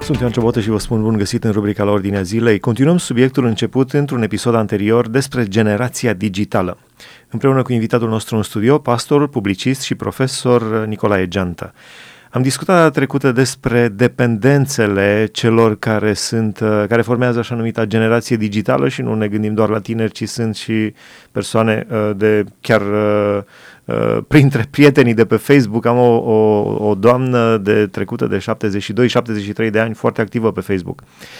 Sunt Ioan Ciobotă și vă spun bun găsit în rubrica la Ordinea Zilei. Continuăm subiectul început într-un episod anterior despre generația digitală. Împreună cu invitatul nostru în studio, pastor, publicist și profesor Nicolae Geantă. Am discutat data trecută despre dependențele celor care formează așa numita generație digitală și nu ne gândim doar la tineri, ci sunt și persoane printre prietenii de pe Facebook. Am o doamnă trecută de 72-73 de ani, foarte activă pe Facebook.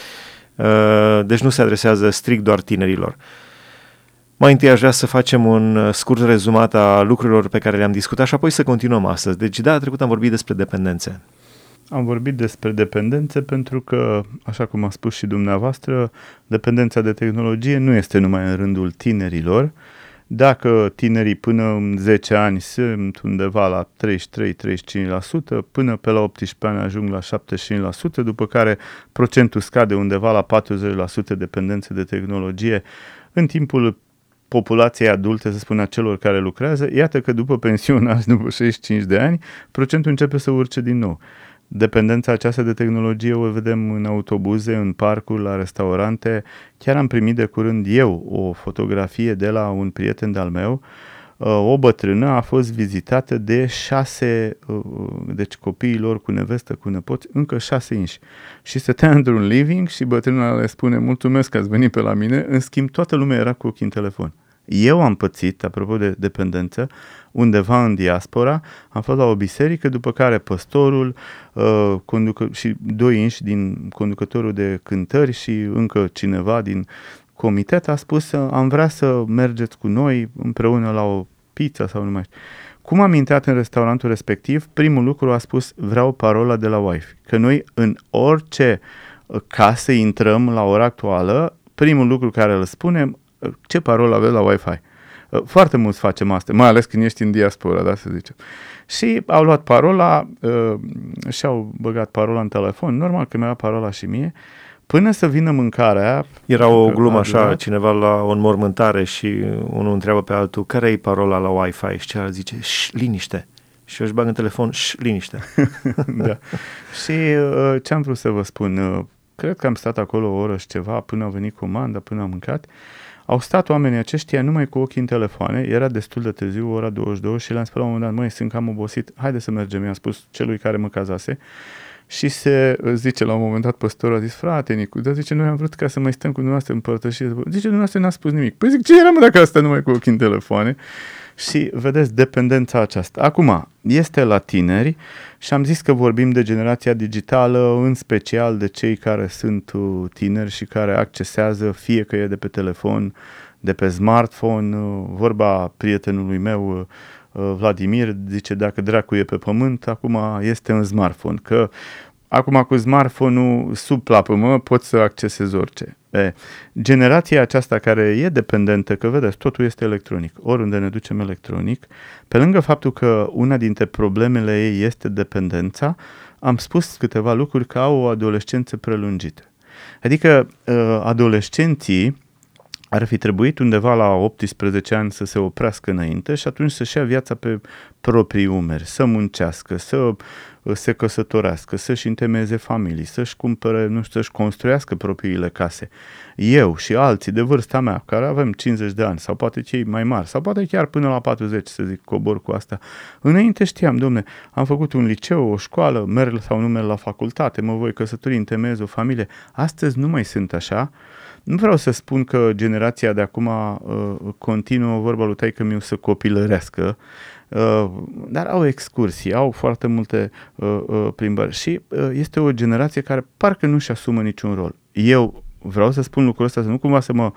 Deci nu se adresează strict doar tinerilor. Mai întâi aș vrea să facem un scurt rezumat a lucrurilor pe care le-am discutat și apoi să continuăm astăzi. Deci data trecută am vorbit despre dependențe. Am vorbit despre dependențe pentru că, așa cum a spus și dumneavoastră, dependența de tehnologie nu este numai în rândul tinerilor. Dacă tinerii până în 10 ani sunt undeva la 33-35%, până pe la 18 ani ajung la 75%, după care procentul scade undeva la 40% dependențe de tehnologie în timpul populației adulte, să spun, a celor care lucrează. Iată că după pensionați, după 65 de ani, procentul începe să urce din nou. Dependența aceasta de tehnologie o vedem în autobuze, în parcuri, la restaurante. Chiar am primit de curând eu o fotografie de la un prieten de-al meu. O bătrână a fost vizitată de 6, deci copiii lor cu nevestă, cu nepoți, încă 6 inși. Și stătea într-un living și bătrâna le spune: mulțumesc că ați venit pe la mine, în schimb toată lumea era cu ochii în telefon. Eu am pățit, apropo de dependență, undeva în diaspora, am fost la o biserică, după care păstorul și 2 inși din conducătorul de cântări și încă cineva din comitet a spus: am vrea să mergeți cu noi împreună la o pizza sau nu mai știu. Cum am intrat în restaurantul respectiv, primul lucru a spus: vreau parola de la Wi-Fi. Că noi în orice casă intrăm la ora actuală, primul lucru care îl spunem: ce parolă aveți la Wi-Fi? Foarte mulți facem asta, mai ales când ești în diaspora, da, să zicem. Și au luat parola și-au băgat parola în telefon, normal că mi-a luat parola și mie, până să vină mâncarea. Era o glumă așa, cineva la o înmormântare și unul întreabă pe altul: care e parola la Wi-Fi? Și celălalt zice: liniște. Și eu își bag în telefon: liniște. Da. Și ce am vrut să vă spun, cred că am stat acolo o oră și ceva până a venit comanda, până am mâncat. Au stat oamenii aceștia numai cu ochii în telefoane, era destul de târziu, ora 22, și le-am spus la un moment dat: măi, sunt cam obosit, haide să mergem, i-am spus celui care mă cazase. Și se zice la un moment dat, păstorul a zis: frate Nicu, dar zice, noi am vrut ca să mai stăm cu dumneavoastră în părtășie. Zice, dumneavoastră n-a spus nimic. Păi zic, ce era, mă, dacă asta numai cu ochii în telefoane? Și vedeți dependența aceasta. Acum, este la tineri și am zis că vorbim de generația digitală, în special de cei care sunt tineri și care accesează, fie că e de pe telefon, de pe smartphone. Vorba prietenului meu, Vladimir, zice: dacă dracu e pe pământ, acum este în smartphone. Că acum cu smartphone-ul sub plapă poți să accesezi orice. Generația aceasta care e dependentă, că vedeți, totul este electronic, oriunde ne ducem electronic, pe lângă faptul că una dintre problemele ei este dependența, am spus câteva lucruri, că au o adolescență prelungită. Adică adolescenții ar fi trebuit undeva la 18 ani să se oprească înainte și atunci să-și ia viața pe proprii umeri, să muncească, să se căsătorească, să-și întemeieze familii, să-și cumpere, să-și construiască propriile case. Eu și alții de vârsta mea, care avem 50 de ani, sau poate cei mai mari, sau poate chiar până la 40, să zic, cobor cu asta, înainte știam, domne, am făcut un liceu, o școală, merg sau nu merg la facultate, mă voi căsători, întemeiez o familie. Astăzi nu mai sunt așa. Nu vreau să spun că generația de acum continuă, vorba lui taică-miu, să copilărească, dar au excursii, au foarte multe plimbări și este o generație care parcă nu-și asumă niciun rol. Eu vreau să spun lucrul ăsta, să nu cumva să mă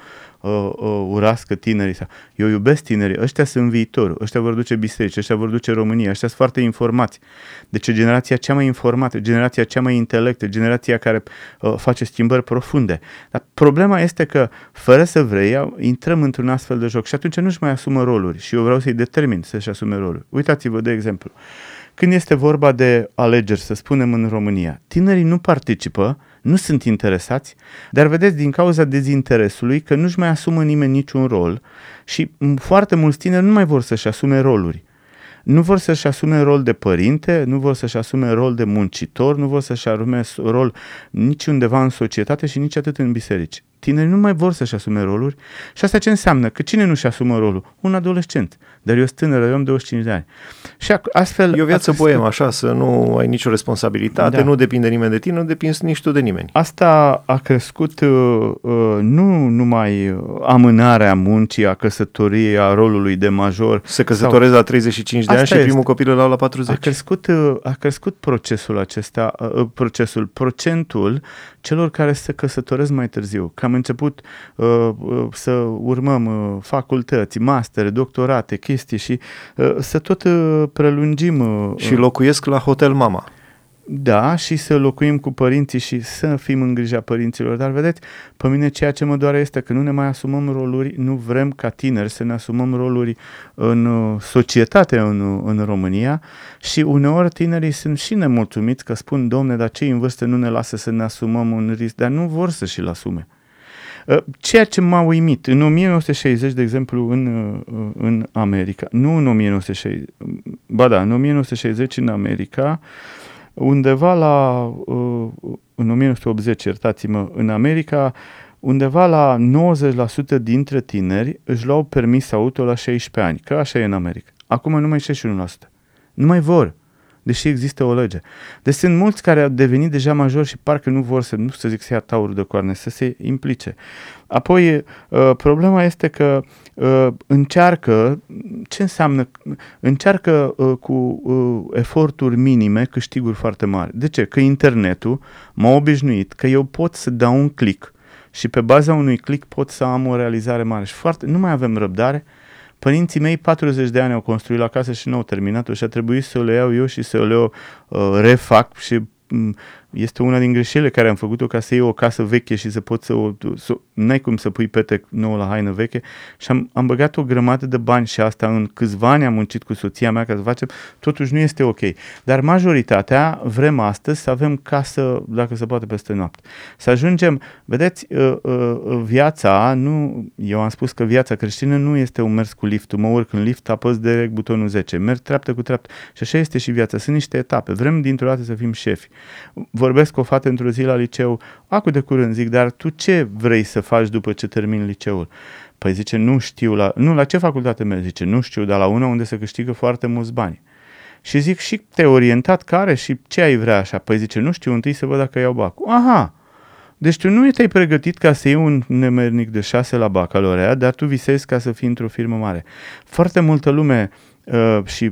urască tinerii. Eu iubesc tinerii, ăștia sunt viitorul, ăștia vor duce biserici, ăștia vor duce România, ăștia sunt foarte informați. Deci e generația cea mai informată, generația cea mai intelectă, generația care face schimbări profunde. Dar problema este că, fără să vrei, intrăm într-un astfel de joc și atunci nu-și mai asumă roluri și eu vreau să-i determin să-și asume roluri. Uitați-vă, de exemplu, când este vorba de alegeri, să spunem, în România, tinerii nu participă, nu sunt interesați, dar vedeți, din cauza dezinteresului, că nu-și mai asumă nimeni niciun rol și foarte mulți tineri nu mai vor să-și asume roluri. Nu vor să-și asume rol de părinte, nu vor să-și asume rol de muncitor, nu vor să-și asume rol nici undeva în societate și nici atât în biserici. Tinerii nu mai vor să-și asume roluri și asta ce înseamnă? Că cine nu-și asumă rolul? Un adolescent. Dar eu sunt tânăr, eu am 25 de ani. Și astfel... E o viață boemă, așa, să nu ai nicio responsabilitate, nu depinde nimeni de tine, nu depinzi nici tu de nimeni. Asta a crescut nu numai amânarea muncii, a căsătoriei, a rolului de major. Se căsătoreze la 35 de ani și primul copil îl au la 40. A crescut procesul acesta, procentul celor care se căsătoresc mai târziu. Că am început să urmăm facultăți, mastere, doctorate, chestii și să tot prelungim. Și locuiesc la Hotel Mama. Da, și să locuim cu părinții și să fim în grija părinților. Dar vedeți, pe mine ceea ce mă doare este că nu ne mai asumăm roluri, nu vrem ca tineri să ne asumăm roluri în societate în România și uneori tinerii sunt și nemulțumiți că spun, domne, dar cei în vârstă nu ne lasă să ne asumăm un risc, dar nu vor să și-l asume. Ceea ce m-a uimit, în 1960, de exemplu, în America, nu în 1960, ba da, în 1960 în America, undeva în 1980, iertați-mă, în America, undeva la 90% dintre tineri își luau permis auto la 16 ani, că așa e în America. Acum numai 61%. Nu mai vor, deși există o lege. Deci sunt mulți care au devenit deja majori și parcă nu vor să zic să ia taurul de coarne, să se implice. Apoi, problema este că încearcă, ce înseamnă? Încearcă cu eforturi minime câștiguri foarte mari. De ce? Că internetul m-a obișnuit că eu pot să dau un click și pe baza unui click pot să am o realizare mare. Și nu mai avem răbdare. Părinții mei 40 de ani au construit la casă și nu au terminat-o și a trebuit să o le iau eu și să o le refac și este una din greșelile care am făcut-o ca să iei o casă veche și să poți n-ai cum să pui pete nouă la haină veche și am băgat o grămadă de bani și asta în câțiva ani am muncit cu soția mea ca să facem, totuși nu este ok. Dar majoritatea vrem astăzi să avem casă, dacă se poate, peste noapte. Să ajungem, vedeți, viața, eu am spus că viața creștină nu este un mers cu liftul, mă urc în lift, apăs direct butonul 10, merg treaptă cu treaptă și așa este și viața, sunt niște etape, vrem dintr-o dată să fim șefi. Vorbesc cu o fată într-o zi la liceu, acu de curând zic, dar tu ce vrei să faci după ce termini liceul? Păi zice, nu știu, la ce facultate mergi? Zice, nu știu, dar la una unde se câștigă foarte mulți bani. Și zic, și te-ai orientat care și ce ai vrea așa? Păi zice, nu știu, întâi să văd dacă iau bacul. Aha! Deci tu nu te-ai pregătit ca să iei un nemernic de 6 la bacalaureat, dar tu visezi ca să fii într-o firmă mare. Foarte multă lume și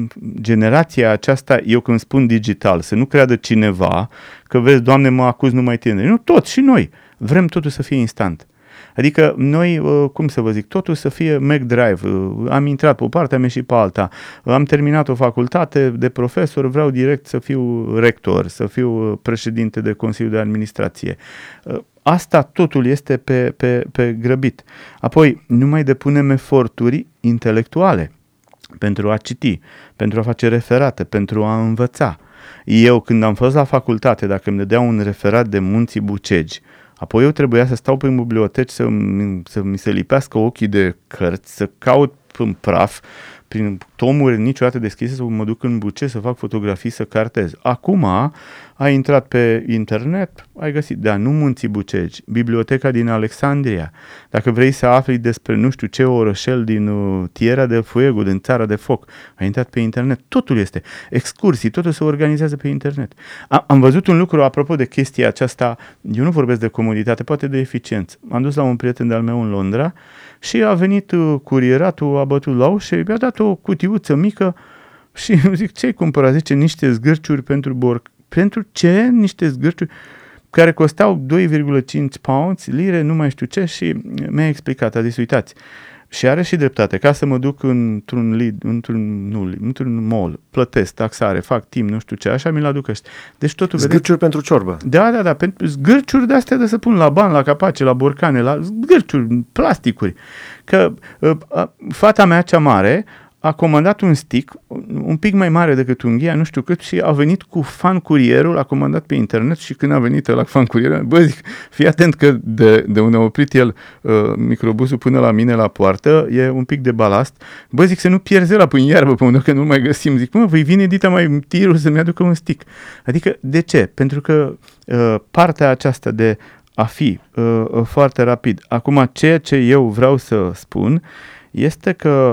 generația aceasta, eu când spun digital, să nu creadă cineva că vezi, Doamne, mă acuz numai tineri. Nu, toți și noi. Vrem totul să fie instant. Adică noi, cum să vă zic, totul să fie Mac Drive. Am intrat pe o parte, am ieșit pe alta. Am terminat o facultate de profesor, vreau direct să fiu rector, să fiu președinte de Consiliu de Administrație. Asta totul este pe grăbit. Apoi, nu mai depunem eforturi intelectuale pentru a citi, pentru a face referate, pentru a învăța. Eu, când am fost la facultate, dacă îmi dădeau un referat de Munții Bucegi, apoi eu trebuia să stau prin biblioteci să mi se lipească ochii de cărți, să caut în praf, prin tomuri niciodată deschise, să mă duc în Bucegi, să fac fotografii, să cartez. Acum ai intrat pe internet, ai găsit, da, nu Munții Bucegi, Biblioteca din Alexandria. Dacă vrei să afli despre nu știu ce orășel din Tierra del Fuego, din Țara de Foc, ai intrat pe internet. Totul este, excursii, totul se organizează pe internet. Am văzut un lucru apropo de chestia aceasta, eu nu vorbesc de comoditate, poate de eficiență. M-am dus la un prieten de-al meu în Londra și a venit curieratul, a bătut la ușă și mi-a dat o cutiuță mică și zic, ce-ai cumpărat? Zice, niște zgârciuri pentru borc. Pentru ce? Niște zgârciuri care costau 2,5 pounds, lire, nu mai știu ce, și mi-a explicat, a zis, uitați, și are și dreptate, ca să mă duc într-un mall, plătesc taxare, fac timp, nu știu ce, așa mi-l aduc ăștia. Deci totul, zgârciuri pentru ciorbă. Da, pentru zgârciuri de-astea de să pun la bani, la capace, la borcane, la zgârciuri, plasticuri. Că fata mea cea mare a comandat un stick, un pic mai mare decât unghia, nu știu cât, și a venit cu fan curierul, a comandat pe internet și când a venit la fan curierul, bă, zic, fii atent că de unde a oprit el microbusul până la mine la poartă, e un pic de balast, bă, zic, să nu pierzi la până iarbă pe unde că nu mai găsim, zic, mă, voi vine dita mai tirul să-mi aducă un stick. Adică, de ce? Pentru că partea aceasta de a fi foarte rapid. Acum, ceea ce eu vreau să spun este că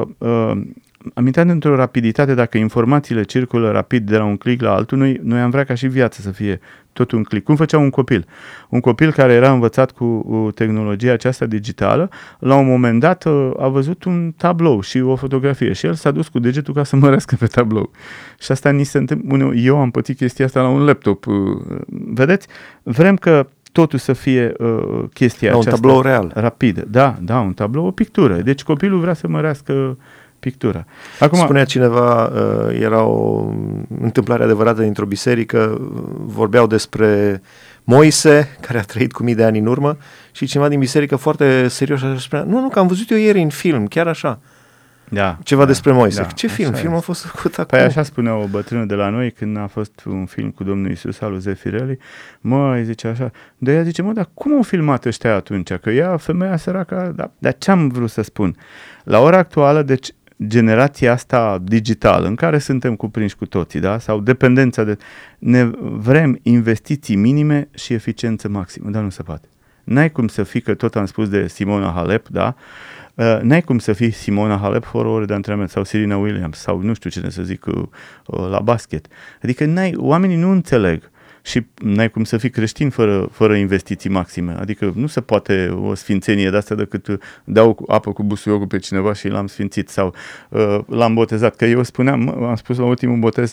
am intrat într-o rapiditate, dacă informațiile circulă rapid de la un click la altul, noi am vrea ca și viața să fie tot un click. Cum făcea un copil? Un copil care era învățat cu tehnologia aceasta digitală, la un moment dat a văzut un tablou și o fotografie și el s-a dus cu degetul ca să mărească pe tablou. Și asta ni se întâmplă. Eu am pățit chestia asta la un laptop. Vedeți? Vrem că totul să fie chestia aceasta. Un tablou real. Rapidă. Da, un tablou, o pictură. Deci copilul vrea să mărească pictura. Acum, spunea cineva, era o întâmplare adevărată dintr-o biserică, vorbeau despre Moise, care a trăit cu mii de ani în urmă, și cineva din biserică foarte serios așa spunea, nu, că am văzut eu ieri în film, chiar așa. Ceva despre Moise. Ce film? Filmul a fost făcut acum. Păi așa spunea o bătrână de la noi când a fost un film cu Domnul Iisus al lui Zefirelli. Măi, zice așa. De ea zice, dar cum au filmat ăștia atunci? Că ea, femeia săracă, dar ce am vrut să spun? La ora actuală, deci generația asta digitală în care suntem cuprinși cu toții, da? Sau dependența ne vrem investiții minime și eficiență maximă, dar nu se poate. N-ai cum să fii, că tot am spus de Simona Halep, da? N-ai cum să fii Simona Halep fără ore de antrenament sau Serena Williams sau nu știu cine să zic la basket. Adică oamenii nu înțeleg și n-ai cum să fii creștin fără investiții maxime. Adică nu se poate o sfințenie de asta decât dau apă cu busuiocul pe cineva și l-am sfințit sau l-am botezat. Că eu am spus la ultimul botez,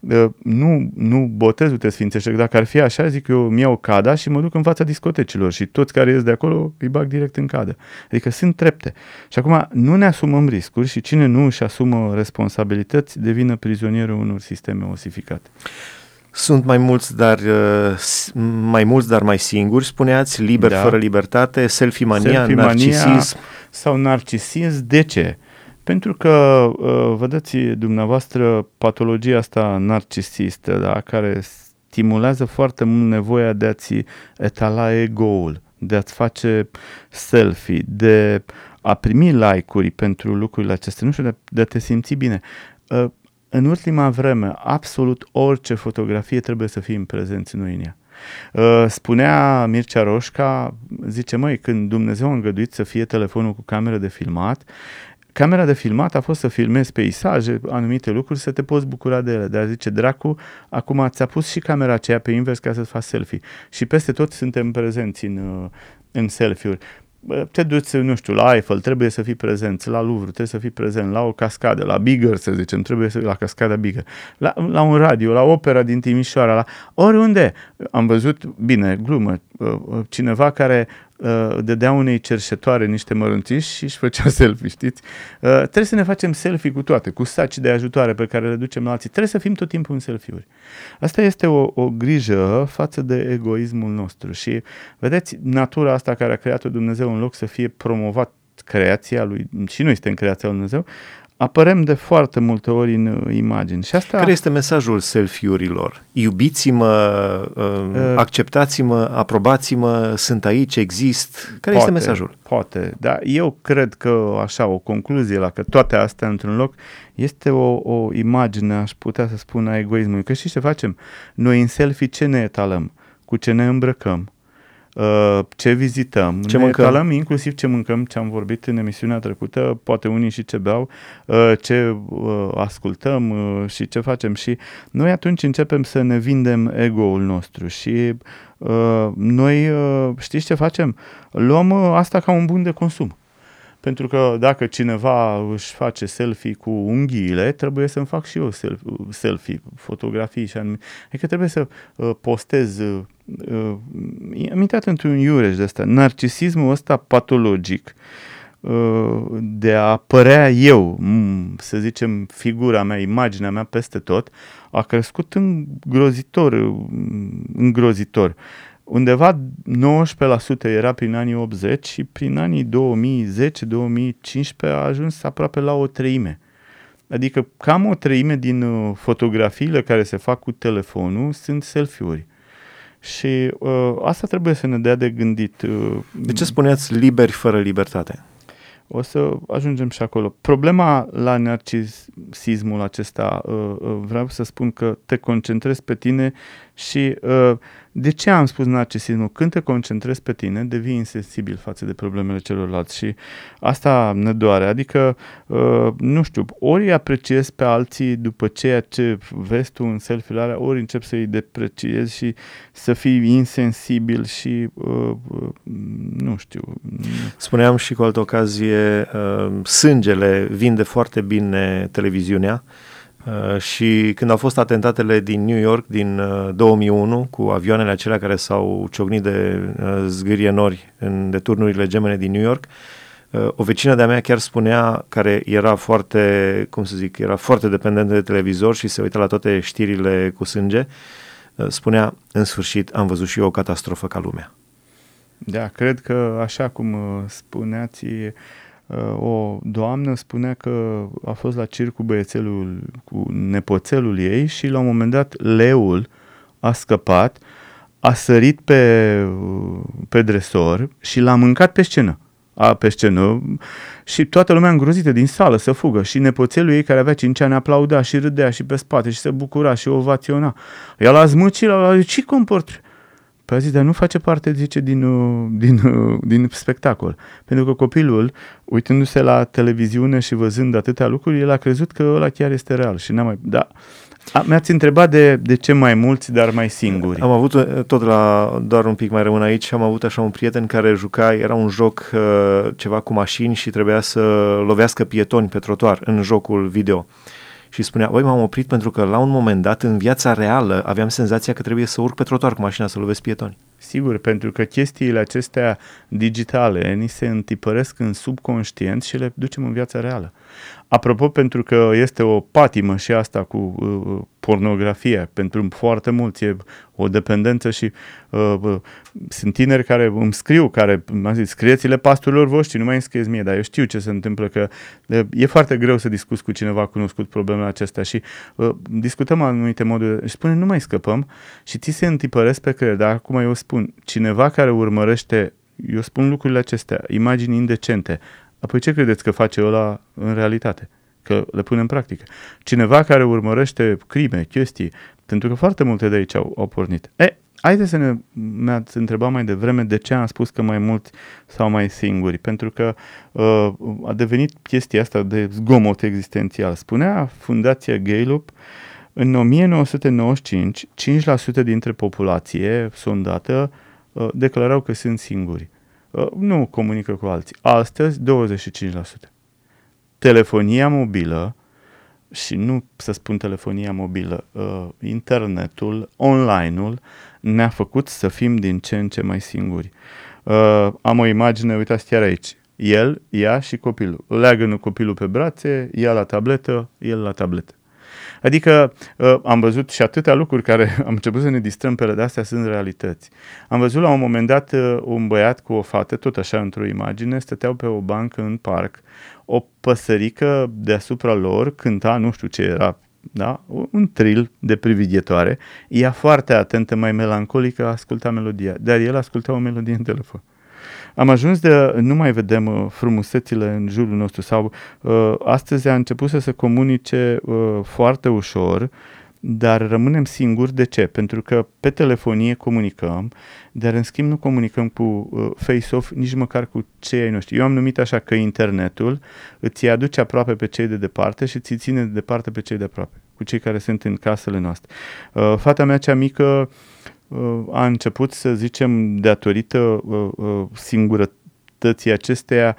nu botezul te sfințește. Dacă ar fi așa, zic eu, îmi iau cada și mă duc în fața discotecilor și toți care ies de acolo îi bag direct în cadă. Adică sunt trepte. Și acum nu ne asumăm riscuri și cine nu își asumă responsabilități devine prizonierul unor sisteme osificate. Sunt mai mulți, dar mai singuri, spuneați, fără libertate, selfie-mania, narcisism. Sau narcisism, de ce? Pentru că, vedeți, dumneavoastră, patologia asta narcisistă, da, care stimulează foarte mult nevoia de a-ți etala ego-ul, de a-ți face selfie, de a primi like-uri pentru lucrurile acestea, nu știu, de a te simți bine. În ultima vreme, absolut orice fotografie trebuie să fim prezenți noi în ea. Spunea Mircea Roșca, zice, măi, când Dumnezeu a îngăduit să fie telefonul cu cameră de filmat, camera de filmat a fost să filmezi peisaje, anumite lucruri, să te poți bucura de ele. Dar zice, dracu, acum ți-a pus și camera aceea pe invers ca să-ți faci selfie. Și peste tot suntem prezenți în selfie-uri. Te duci, nu știu, la Eiffel, trebuie să fii prezent, la Louvre, trebuie să fii prezent, la o cascadă, la Bigger, să zicem, trebuie să fii la cascada Bigger, la un radio, la opera din Timișoara, la oriunde. Am văzut, bine, glumă, cineva care dădea unei cerșetoare niște mărunțiși și își făcea selfie, știți? Trebuie să ne facem selfie cu toate, cu saci de ajutoare pe care le ducem la alții. Trebuie să fim tot timpul în selfie-uri. Asta este o grijă față de egoismul nostru și vedeți, natura asta care a creat-o Dumnezeu, în loc să fie promovat creația lui, și noi suntem creația lui Dumnezeu, apărăm de foarte multe ori în imagini. Și asta... Care este mesajul selfie-urilor? Iubiți-mă, acceptați-mă, aprobați-mă, sunt aici, exist. Care este mesajul? Poate, dar eu cred că așa, o concluzie la că toate astea într-un loc este o imagine, aș putea să spun, a egoismului. Că știți ce facem? Noi în selfie ce ne etalăm? Cu ce ne îmbrăcăm? Ce vizităm, ce mâncăm, etalăm, inclusiv ce mâncăm, ce am vorbit în emisiunea trecută, poate unii și ce beau, ce ascultăm și ce facem. Și noi atunci începem să ne vindem ego-ul nostru și noi, știți ce facem? Luăm asta ca un bun de consum. Pentru că dacă cineva își face selfie cu unghiile, trebuie să-mi fac și eu selfie, fotografii și anumite. Adică trebuie să postez. Am intrat într-un iureș de ăsta. Narcisismul ăsta patologic de a părea eu, să zicem, figura mea, imaginea mea peste tot, a crescut îngrozitor. Undeva 19% era prin anii 80 și prin anii 2010-2015 a ajuns aproape la o treime. Adică cam o treime din fotografiile care se fac cu telefonul sunt selfie-uri. Și asta trebuie să ne dea de gândit. De ce spuneați liberi fără libertate? O să ajungem și acolo. Problema la narcisismul acesta, vreau să spun că te concentrezi pe tine și de ce am spus narcisismul? Când te concentrezi pe tine, devii insensibil față de problemele celorlalți și asta ne doare. Adică, nu știu, ori apreciezi pe alții după ceea ce vezi tu în selfie-ul alea, ori începi să îi depreciezi și să fii insensibil și nu știu. Spuneam și cu altă ocazie, sângele vinde foarte bine televiziunea. Și când au fost atentatele din New York din 2001 cu avioanele acelea care s-au ciocnit de zgârie nori în deturnurile gemene din New York, o vecină de-a mea chiar spunea, care era foarte, era foarte dependentă de televizor și se uita la toate știrile cu sânge, spunea, în sfârșit am văzut și eu o catastrofă ca lumea. Da, cred că așa cum spuneați, o doamnă spunea că a fost la circ cu băiețelul, cu nepoțelul ei și la un moment dat leul a scăpat, a sărit pe dresor și l-a mâncat pe scenă și toată lumea îngrozită din sală să fugă și nepoțelul ei care avea 5 ani aplauda și râdea și pe spate și se bucura și ovaționa. Ea l-a zmăcit, l-a zis, ce comport? Păi a zis, dar nu face parte, zice, din spectacol. Pentru că copilul, uitându-se la televiziune și văzând atâtea lucruri, el a crezut că ăla chiar este real și n-a mai... Da. Mi-ați întrebat de ce mai mulți, dar mai singuri. Am avut, doar un pic mai rămân aici, am avut așa un prieten care juca, era un joc ceva cu mașini și trebuia să lovească pietoni pe trotuar în jocul video. Și spunea, m-am oprit pentru că la un moment dat, în viața reală, aveam senzația că trebuie să urc pe trotuar cu mașina să lovesc pietoni. Sigur, pentru că chestiile acestea digitale ni se întipăresc în subconștient și le ducem în viața reală. Apropo, pentru că este o patimă și asta cu pornografia, pentru foarte mulți e o dependență și sunt tineri care îmi scriu, care m-a zis, scrieți-le pastorilor voștri, nu mai înscrieți mie, dar eu știu ce se întâmplă, că e foarte greu să discuți cu cineva cunoscut problemele acestea și discutăm anumite moduri și spune, nu mai scăpăm și ți se întipăresc pe creier, dar acum eu spun, cineva care urmărește, eu spun lucrurile acestea, imagini indecente, apoi ce credeți că face ăla în realitate? Că le pune în practică. Cineva care urmărește crime, chestii, pentru că foarte multe de aici au pornit. Haideți să mi-ați întrebat mai devreme de ce am spus că mai mulți sau mai singuri. Pentru că a devenit chestia asta de zgomot existențial. Spunea Fundația Gallup, în 1995, 5% dintre populație sondată declarau că sunt singuri. Nu comunică cu alții. Astăzi, 25%. Telefonia mobilă, și nu să spun telefonia mobilă, internetul, online-ul, ne-a făcut să fim din ce în ce mai singuri. Am o imagine, uitați chiar aici. El, ea și copilul. Leagă copilul pe brațe, ea la tabletă, el la tabletă. Adică am văzut și atâtea lucruri care am început să ne distrăm pe ele, de astea sunt realități. Am văzut la un moment dat un băiat cu o fată, tot așa într-o imagine, stăteau pe o bancă în parc, o păsărică deasupra lor cânta, nu știu ce era, da? Un tril de privighetoare, ea foarte atentă, mai melancolică, asculta melodia, dar el asculta o melodie în telefon. Am ajuns nu mai vedem frumusețile în jurul nostru sau astăzi a început să se comunice foarte ușor, dar rămânem singuri. De ce? Pentru că pe telefonie comunicăm, dar în schimb nu comunicăm cu face-off, nici măcar cu cei ai noștri. Eu am numit așa că internetul îți aduce aproape pe cei de departe și ți ține de departe pe cei de aproape, cu cei care sunt în casele noastre. Fata mea cea mică a început, să zicem, datorită singurătății acesteia,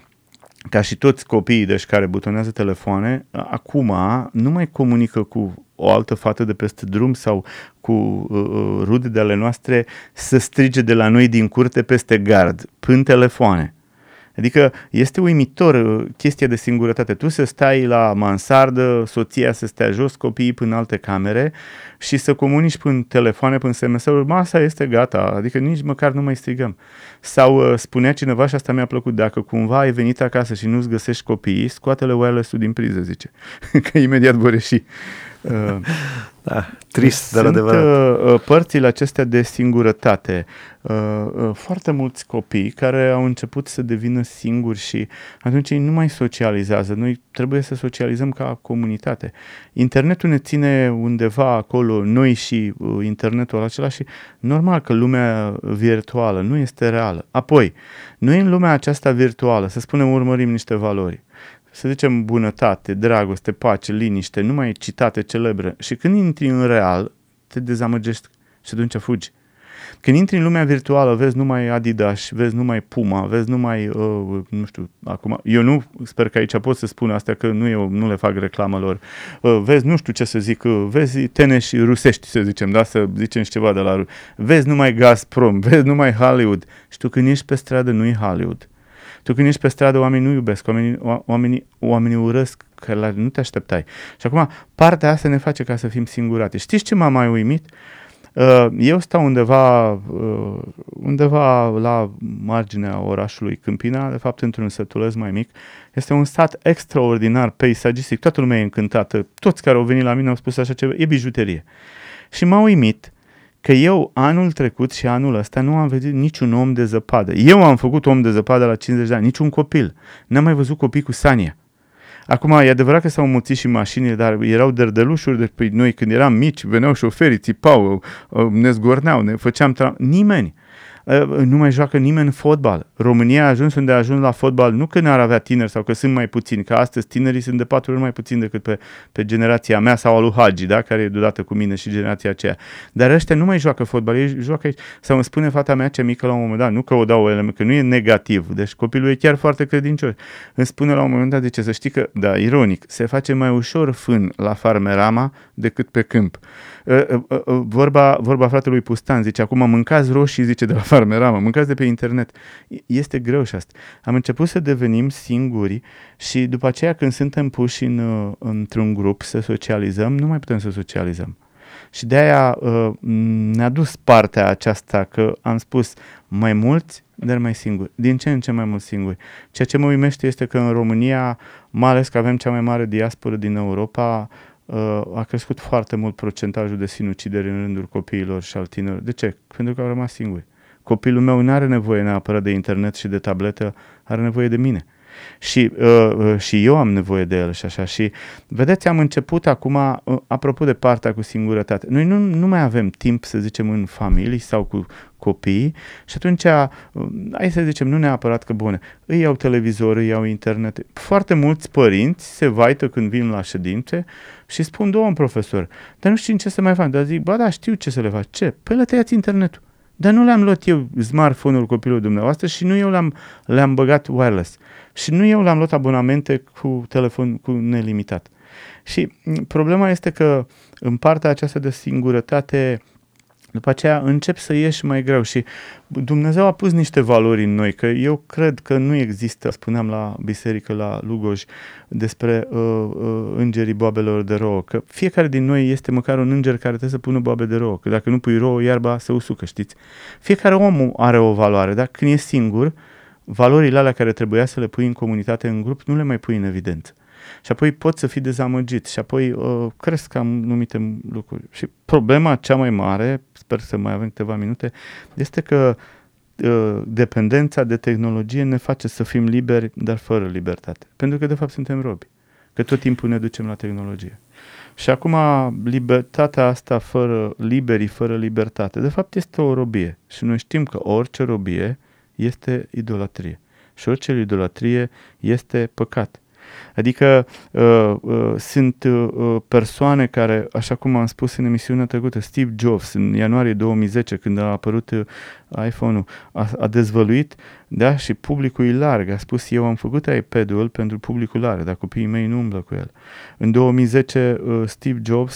ca și toți copiii deci care butonează telefoane, acum nu mai comunică cu o altă fată de peste drum sau cu rude de ale noastre să strige de la noi din curte peste gard, prin telefoane. Adică este uimitor chestia de singurătate. Tu să stai la mansardă, soția să stea jos, copiii până alte camere și să comunici prin telefoane, prin SMS-uri, masa este gata, adică nici măcar nu mai strigăm. Sau spunea cineva, și asta mi-a plăcut, dacă cumva ai venit acasă și nu-ți găsești copiii, scoate-le wireless-ul din priză, zice, că imediat vor ieși. Da, trist, dar adevărat. Sunt părțile acestea de singurătate. Foarte mulți copii care au început să devină singuri și atunci ei nu mai socializează. Noi trebuie să socializăm ca comunitate. Internetul ne ține undeva acolo, noi și internetul acela, și normal că lumea virtuală nu este reală. Apoi, noi în lumea aceasta virtuală, să spunem, urmărim niște valori. Să zicem bunătate, dragoste, pace, liniște, numai citate celebre. Și când intri în real, te dezamăgești și atunci fugi. Când intri în lumea virtuală, vezi numai Adidas, vezi numai Puma, vezi numai, nu știu, acum, eu nu sper că aici pot să spun astea, că nu le fac reclamă lor, vezi, nu știu ce să zic, vezi teneși rusești, să zicem, da, să zicem ceva de la vezi numai Gazprom, vezi numai Hollywood. Și tu când ești pe stradă, nu e Hollywood. Tu când ești pe stradă, oamenii nu iubesc, oamenii urăsc, că nu te așteptai. Și acum, partea asta ne face ca să fim singurate. Știți ce m-a mai uimit? Eu stau undeva la marginea orașului Câmpina, de fapt într-un sătuleț mai mic. Este un sat extraordinar, peisagistic, toată lumea e încântată. Toți care au venit la mine au spus așa ceva, e bijuterie. Și m-a uimit că eu anul trecut și anul ăsta nu am văzut niciun om de zăpadă. Eu am făcut om de zăpadă la 50 de ani, niciun copil. N-am mai văzut copii cu sania. Acum, e adevărat că s-au înmulțit și mașinile, dar erau derdelușuri, deci noi când eram mici, veneau șoferii, țipau, ne zgorneau, ne făceam nimeni. Nu mai joacă nimeni fotbal. România a ajuns unde a ajuns la fotbal, nu că n-ar avea tineri sau că sunt mai puțini, că astăzi tinerii sunt de 4 ori mai puțini decât pe generația mea sau a lui Hagi, da? Care e deodată cu mine și generația aceea. Dar ăștia nu mai joacă fotbal, ei joacă aici. Sau îmi spune fata mea cea mică la un moment dat, nu că o dau element, că nu e negativ, deci copilul e chiar foarte credincios. Îmi spune la un moment dat, zice, să știi că, da, ironic, se face mai ușor fân la Farmerama decât pe câmp. Vorba fratelui Pustan, zice, acum mâncați roșii, zice, de la Farmerama, mâncați de pe internet. Este greu și asta. Am început să devenim singuri și după aceea când suntem puși într-un grup să socializăm, nu mai putem să socializăm. Și de-aia ne-a dus partea aceasta că am spus mai mulți, dar mai singuri. Din ce în ce mai mulți singuri. Ceea ce mă uimește este că în România, mai ales că avem cea mai mare diasporă din Europa, a crescut foarte mult procentajul de sinucideri în rândul copiilor și al tinerilor. De ce? Pentru că au rămas singuri. Copilul meu nu are nevoie neapărat de internet și de tabletă, are nevoie de mine. Și eu am nevoie de el și așa. Și vedeți, am început acum, apropo de partea cu singurătate, noi nu mai avem timp, să zicem, în familii sau cu copii și atunci, hai să zicem, nu neapărat că bune, îi iau televizor, îi iau internet. Foarte mulți părinți se vaită când vin la ședințe și spun, domn profesor, dar nu știu ce să mai fac. Dar zic, da, știu ce să le fac. Ce? Păi le tăiați internetul. Dar nu le-am luat eu smartphone-ul copilului dumneavoastră și nu eu le-am băgat wireless. Și nu eu le-am luat abonamente cu telefon cu nelimitat. Și problema este că în partea aceasta de singurătate, după aceea încep să ieși mai greu și Dumnezeu a pus niște valori în noi, că eu cred că nu există, spuneam la biserică la Lugoj despre îngerii boabelor de rouă, că fiecare din noi este măcar un înger care trebuie să pună boabe de rouă, că dacă nu pui rouă, iarba se usucă, știți? Fiecare om are o valoare, dar când e singur, valorile alea care trebuia să le pui în comunitate, în grup, nu le mai pui în evidență. Și apoi poți să fii dezamăgit și apoi crezi că am numite lucruri. Și problema cea mai mare, sper să mai avem câteva minute, este că dependența de tehnologie ne face să fim liberi, dar fără libertate. Pentru că de fapt suntem robi. Că tot timpul ne ducem la tehnologie. Și acum libertatea asta fără libertate, de fapt este o robie. Și noi știm că orice robie este idolatrie. Și orice idolatrie este păcat. Adică sunt persoane care, așa cum am spus în emisiunea trecută, Steve Jobs, în ianuarie 2010, când a apărut iPhone-ul, a dezvăluit, da, și publicul larg, a spus, eu am făcut iPad-ul pentru publicul larg, dar copiii mei nu umblă cu el. În 2010, Steve Jobs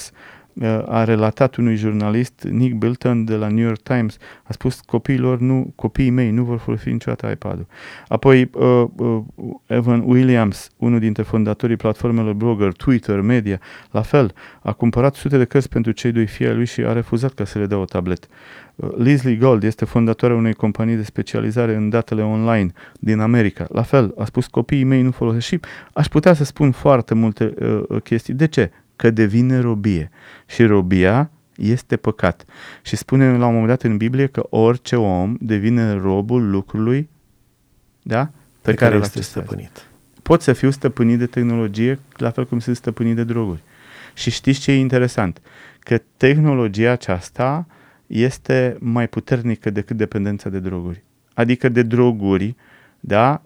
a relatat unui jurnalist, Nick Bilton de la New York Times, a spus copiii mei nu vor folosi niciodată iPad-ul. Apoi Evan Williams, unul dintre fondatorii platformelor blogger, Twitter, Media, la fel, a cumpărat sute de cărți pentru cei doi fii ai lui și a refuzat ca să le dea o tabletă. Leslie Gold este fondatoarea unei companii de specializare în datele online din America. La fel, a spus copiii mei nu folosesc și aș putea să spun foarte multe chestii. De ce? Că devine robie. Și robia este păcat. Și spune la un moment dat în Biblie că orice om devine robul lucrului, da? Pe care este stăpânit. Pot să fiu stăpânit de tehnologie, la fel cum sunt stăpânit de droguri. Și știți ce e interesant? Că tehnologia aceasta este mai puternică decât dependența de droguri. Adică de droguri, da?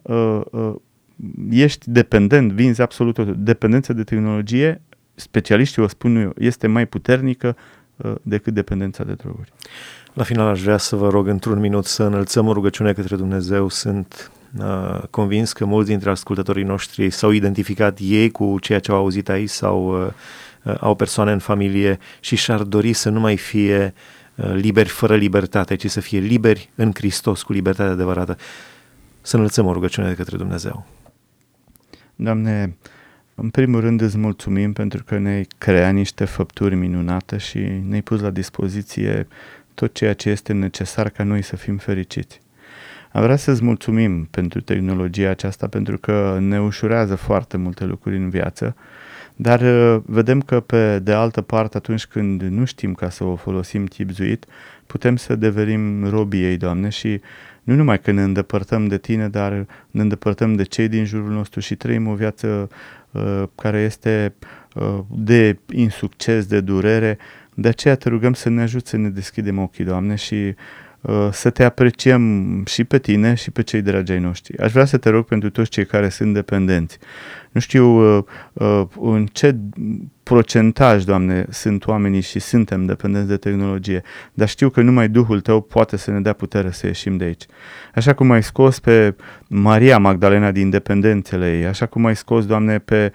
Ești dependent, vinzi absolut totul. Dependența de tehnologie, specialiștii o spun eu, este mai puternică decât dependența de droguri. La final aș vrea să vă rog într-un minut să înălțăm o rugăciune către Dumnezeu. Sunt convins că mulți dintre ascultătorii noștri s-au identificat ei cu ceea ce au auzit aici sau au persoane în familie și și-ar dori să nu mai fie liberi fără libertate, ci să fie liberi în Hristos cu libertate adevărată. Să înălțăm o rugăciune de către Dumnezeu. Doamne, în primul rând îți mulțumim pentru că ne-ai creat niște făpturi minunate și ne-ai pus la dispoziție tot ceea ce este necesar ca noi să fim fericiți. Am vrea să-ți mulțumim pentru tehnologia aceasta, pentru că ne ușurează foarte multe lucruri în viață, dar vedem că pe de altă parte, atunci când nu știm ca să o folosim chibzuit, putem să devenim robii ei, Doamne, și nu numai că ne îndepărtăm de Tine, dar ne îndepărtăm de cei din jurul nostru și trăim o viață care este de insucces, de durere. De aceea te rugăm să ne ajuți să ne deschidem ochii, Doamne, și să te apreciem și pe Tine și pe cei dragi ai noștri. Aș vrea să te rog pentru toți cei care sunt dependenți. Nu știu în ce procentaj, Doamne, sunt oamenii și suntem dependenți de tehnologie, dar știu că numai Duhul Tău poate să ne dea putere să ieșim de aici. Așa cum ai scos pe Maria Magdalena din dependențele ei, așa cum ai scos, Doamne, pe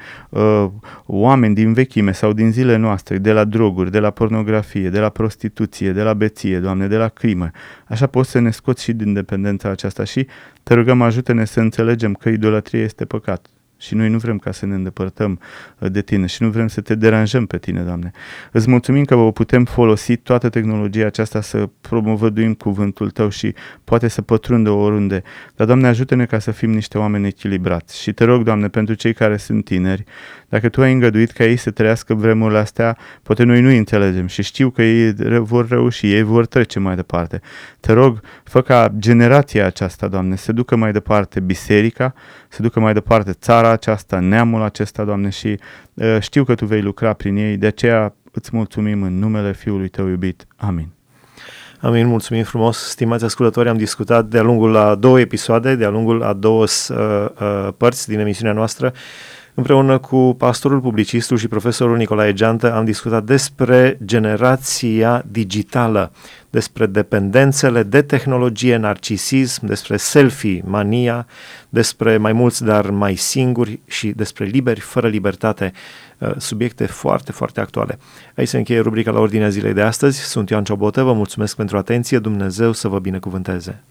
oameni din vechime sau din zile noastre, de la droguri, de la pornografie, de la prostituție, de la beție, Doamne, de la crimă, așa poți să ne scoți și din dependența aceasta și te rugăm, ajută-ne să înțelegem că idolatria este păcat. Și noi nu vrem ca să ne îndepărtăm de Tine și nu vrem să te deranjăm pe Tine, Doamne. Îți mulțumim că o putem folosi toată tehnologia aceasta să promovăduim cuvântul Tău și poate să pătrundă oriunde. Dar, Doamne, ajută-ne ca să fim niște oameni echilibrați. Și te rog, Doamne, pentru cei care sunt tineri, dacă Tu ai îngăduit ca ei să trăiască vremurile astea, poate noi nu înțelegem și știu că ei vor reuși, ei vor trece mai departe. Te rog, fă ca generația aceasta, Doamne, să ducă mai departe biserica, să ducă mai departe țara aceasta, neamul acesta, Doamne, și știu că Tu vei lucra prin ei, de aceea îți mulțumim în numele Fiului Tău iubit. Amin. Amin, mulțumim frumos. Stimați ascultători, am discutat de-a lungul a 2 episoade, de-a lungul a 2 părți din emisiunea noastră. Împreună cu pastorul, publicistul și profesorul Nicolae Geantă am discutat despre generația digitală, despre dependențele de tehnologie, narcisism, despre selfie, mania, despre mai mulți dar mai singuri și despre liberi fără libertate, subiecte foarte, foarte actuale. Aici se încheie rubrica La Ordinea Zilei de astăzi. Sunt Ioan Ciobotă, vă mulțumesc pentru atenție, Dumnezeu să vă binecuvânteze.